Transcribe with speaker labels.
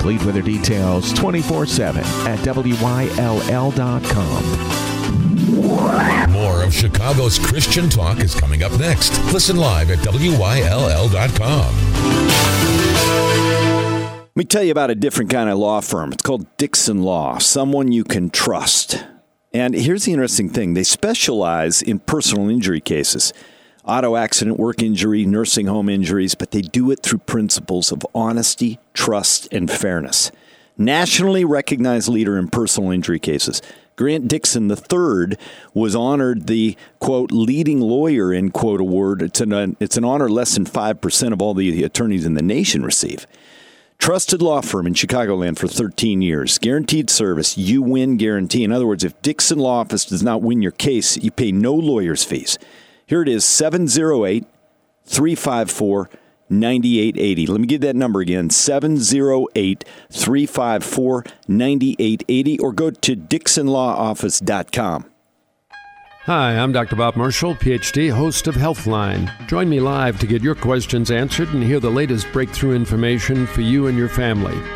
Speaker 1: complete with their details 24/7 at WYLL.com.
Speaker 2: More of Chicago's Christian Talk is coming up next. Listen live at WYLL.com.
Speaker 3: Let me tell you about a different kind of law firm. It's called Dixon Law, someone you can trust. And here's the interesting thing. They specialize in personal injury cases, auto accident, work injury, nursing home injuries, but they do it through principles of honesty, trust, and fairness. Nationally recognized leader in personal injury cases. Grant Dixon III was honored the, quote, leading lawyer, end quote, award. It's an honor less than 5% of all the attorneys in the nation receive. Trusted law firm in Chicagoland for 13 years. Guaranteed service. You win guarantee. In other words, if Dixon Law Office does not win your case, you pay no lawyer's fees. Here it is, 708-354-9880. Let me give that number again, 708-354-9880, or go to DixonLawOffice.com.
Speaker 4: Hi, I'm Dr. Bob Marshall, PhD, host of Healthline. Join me live to get your questions answered and hear the latest breakthrough information for you and your family.